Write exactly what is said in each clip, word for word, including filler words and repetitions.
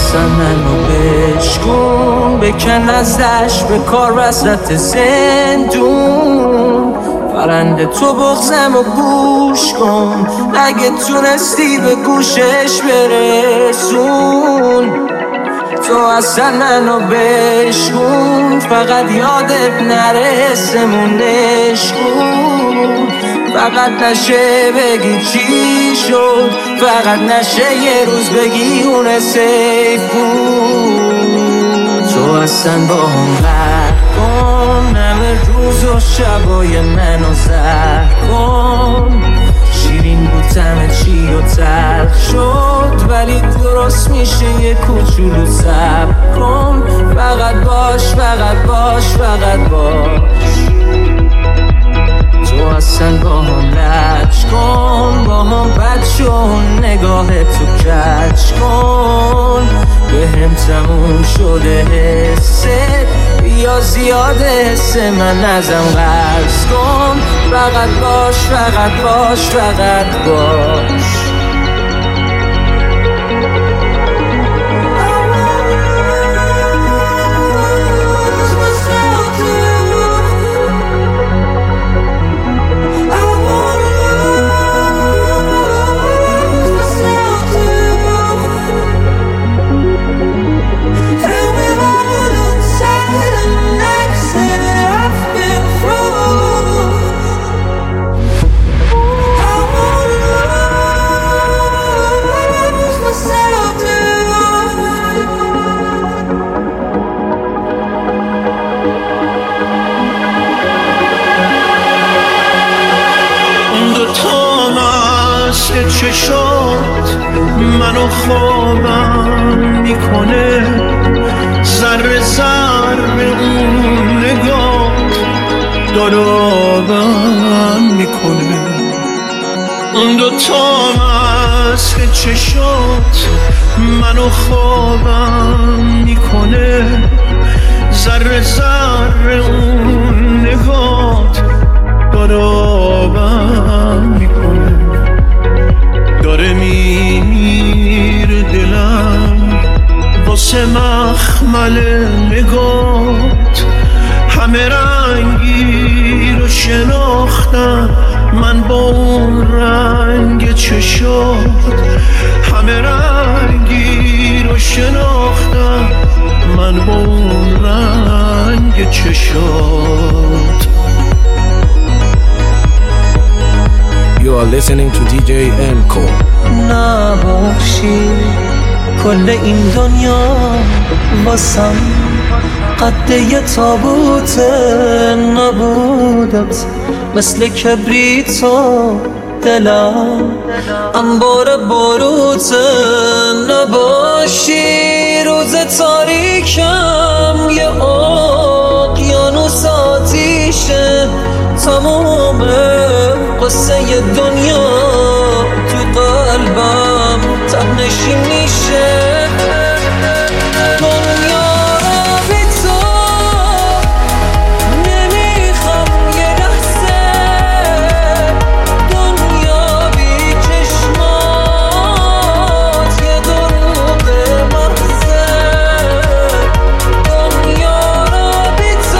اصلا منو بشکن، بکن ازش به کار وسط زندون. پرنده تو بغزم و گوش کن، اگه تونستی به گوشش برسون. تو اصلا منو بشکن، فقط یادت نره اسمونش کن. فقط نشه بگی چی شد، فقط نشه یه روز بگی اون سیف بود. تو اصلا با هم غرق کن، همه روز و شبای منو زهر کن. شیرین بود طعم چی و تلخ شد، ولی درست میشه یه کوچولو صبر کن. فقط باش فقط باش فقط باش. تو اصلا با هم لج کن، با هم بد شون، نگاه تو کج کن. به هم تموم شده حست، بیا زیاده حس من ازم قرض کن. فقط باش فقط باش فقط باش. چشات منو خوابم میکنه، ذره ذره اون نگات دارابم میکنه. اون دوتا مسک چشات منو خوابم میکنه، ذره ذره اون نگات دارابم میکنه. داره میمیره دلم واسه مخمل نگات، همه رنگی رو شناختم من با اون رنگ چشات. همه رنگی رو شناختم من با اون رنگ چشات. You are listening to دی جی Enko. نباشی کل این دنیا واسم قد یه تابوته، نبودت مثل کبریتو دلم انبار باروته. نباشی روز تاریکم یه اقیانوس آتیشه، تموم قصه دنیا تو قلبم ته‌نشین میشه. دنیا رو بی تو نمیخوام یه لحظه، دنیا بی چشمات یه دروغ محضه. دنیا رو بی تو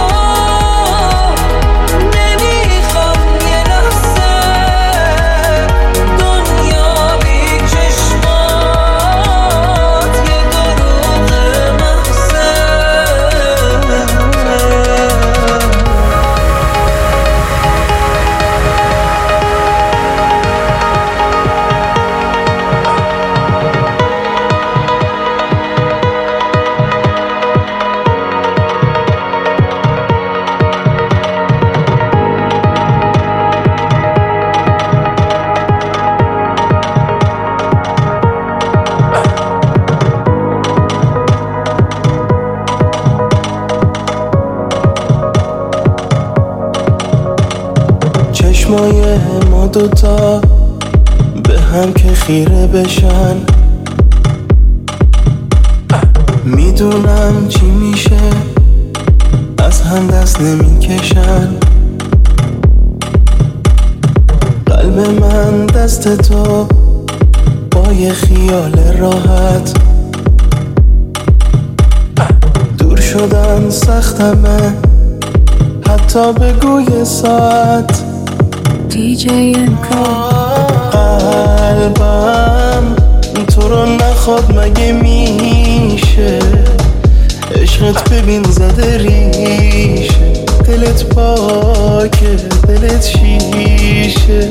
نمیخوام یه لحظه، دنیا بی چشمات یه دروغ محضه. چشمای ما دوتا به هم که خیره بشن، میدونم چی میشه از هم دست نمیکشن. قلب من دست تو با یه خیال راحت شدن سختمه، حتی بگوی ساعت دی جی قلبم تو رو نخواد مگه میشه، عشقت ببین زده ریشه، دلت پاکه دلت شیشه،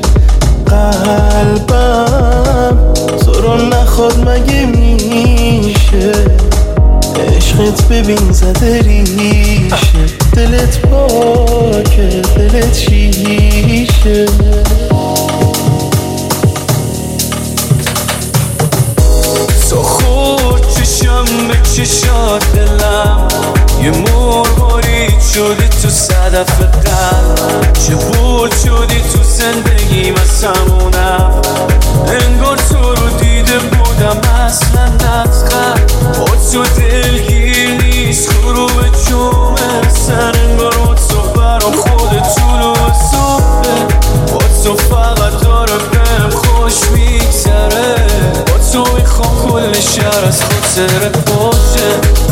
قلبم تو رو نخواد مگه میشه، عشقت ببین زده ریشه، دلت پاکه دلت شیشه. تو خود چشم به چشات دلم، یه مرمارید شدی تو صدف قلب، چه بود شدی تو زندگی مسمونم، انگار تو رو دیده بودم اصلا نتخم، با تو دلگیر نیست غروب جمعه سر، انگار با تو برام خود طولو صبحه، با تو فقط داره بهم خوش میگذره، با تو میخوام کل شهر از خاطر باشه.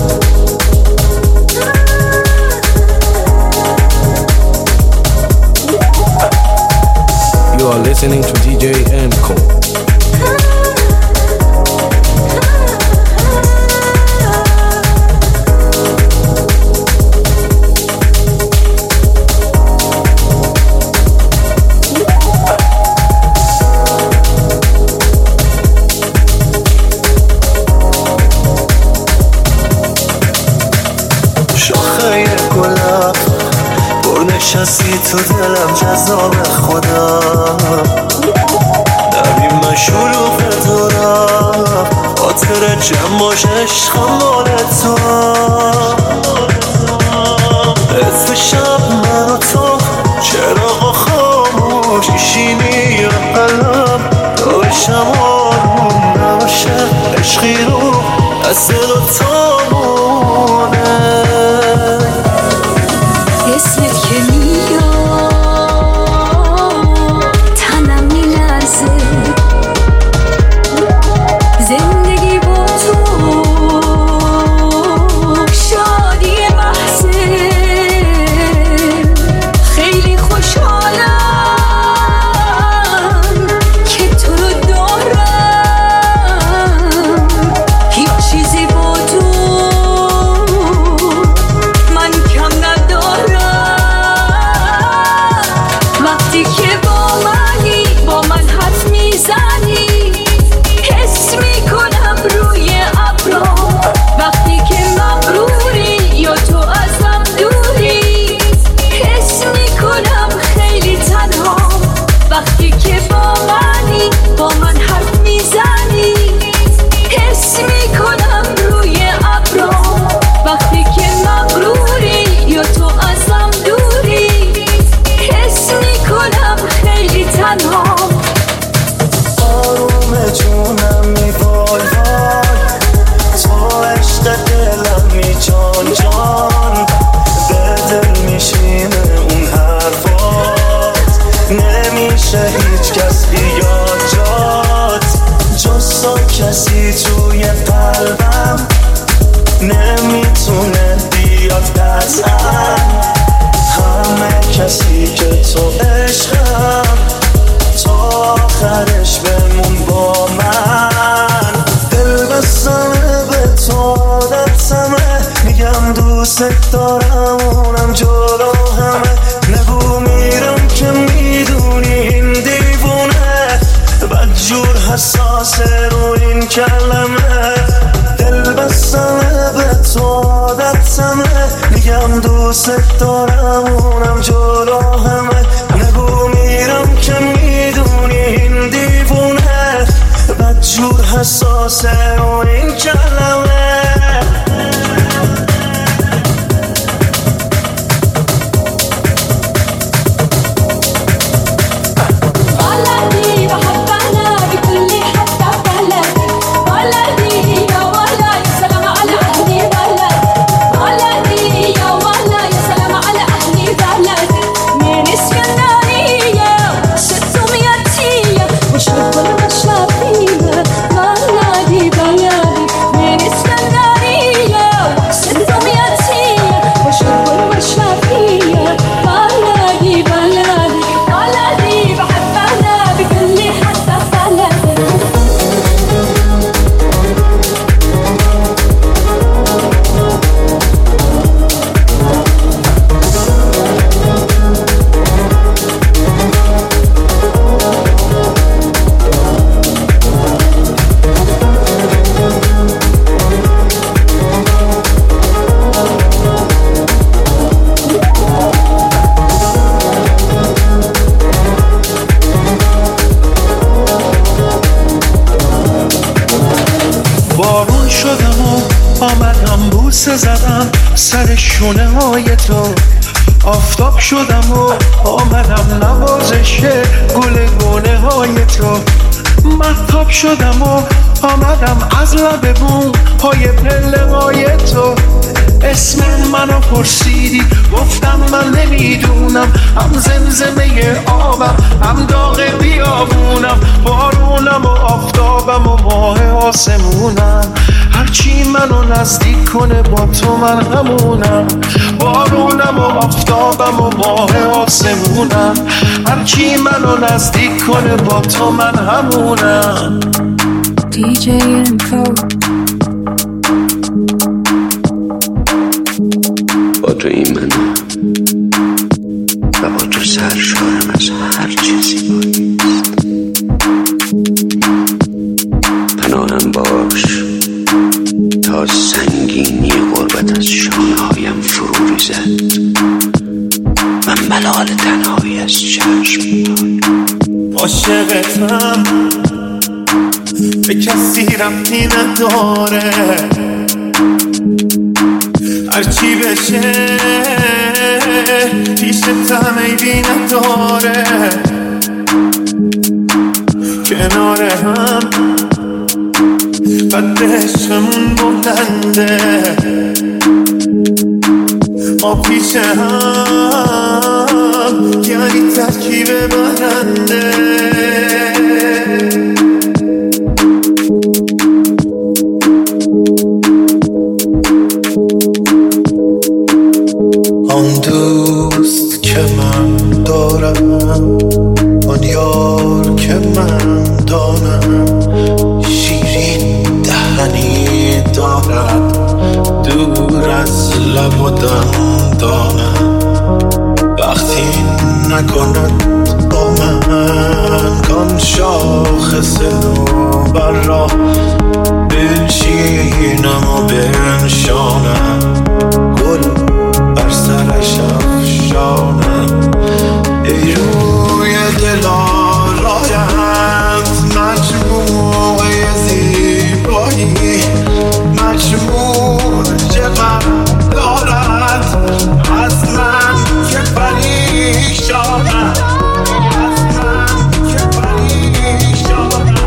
You are listening to دی جی Enco. نشستی تو دلم جذاب خدا، نبی من شروع تو رفت، خاطر جمعاش عشقم مال تو، حذف شب من و تو چراغ خاموش ایشینی یا قلم، تا بشم آروم نباشه عشقی رو از دل و تامونه، اسمت که میاد تنم میلرزه، زندگی با تو شادی محضه، خیلی خوشحالم که تو رو دارم، هیچ چیزی با تو من کم وقتی که با منی با من حرف میزنی، حس میکنم روی ابرا، وقتی که مغروری یا تو ازم دوری، حس میکنم خیلی تنها، وقتی که با منی با من حرف میزنی، حس میکنم روی ابرا، وقتی که مغروری یا تو ازم دوری، حس میکنم خیلی تنها. آروم جونم می وای وای، تو عشق دلم می جان جان، به دل میشینه اون حرفات، نمیشه هیچ کس بیاد جات، جز تو کسی توی قلبم نمیتونه بیاد قطعا، همه کسی که تو عشقم، تا آخرش بمون با من، دل بستمه به تو عادتمه، میگم دوست دارم اونم جلو همه، نگو میرم که میدونی این دیوونه، بدجور حساسه رو این کلمه، دل بستمه به تو عادتمه، میگم دوست دارم اونم جلو همه، نگو میرم که میدونی این دیوونه، بدجور حساسه و این کلمه. It's بارون شدم و آمدم بوسه زدم سر شونه های تو، آفتاب شدم و آمدم نوازش گلگونه های تو، مهتاب شدم و آمدم از لب بوم پای پله های تو، اسم منو پرسیدی گفتم من نمیدونم، هم زمزمه آبم هم داغ بیابونم، بارونم و آفتابم و ماه آسمونم، هرچی منو نزدیک کنه با تو من همونم، بارونم و آفتابم و ماه آسمونم، هرچی منو نزدیک کنه با تو من همونم. دی جی انفو با تو این منم و با تو سرشارم از هر چیزی زیباییست. پناهم باش تا سنگینی غربت از شانه هایم فرو ریزد، من ملال تنهایی از چشم عاشقتم به کسی ربطی نداره، هرچی بشه پیشتم عیبی نداره، کنار هم قد عشقمون بلنده، ما پیش هم یعنی ترکیب برنده. آن دوست که من دارم، آن یار که من دانم، شیرین دهنی دارد دور از لب و دندانم، وقتی نکند با من کان شاخص نوبر را بنشینم و بنشانم، گل بر سرش افشانم، ای روی دل آرایت مجموعه زیبایی، مجموع چقدر دارد از من که پریشانم، از من که پریشانم.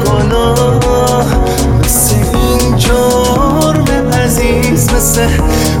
مثل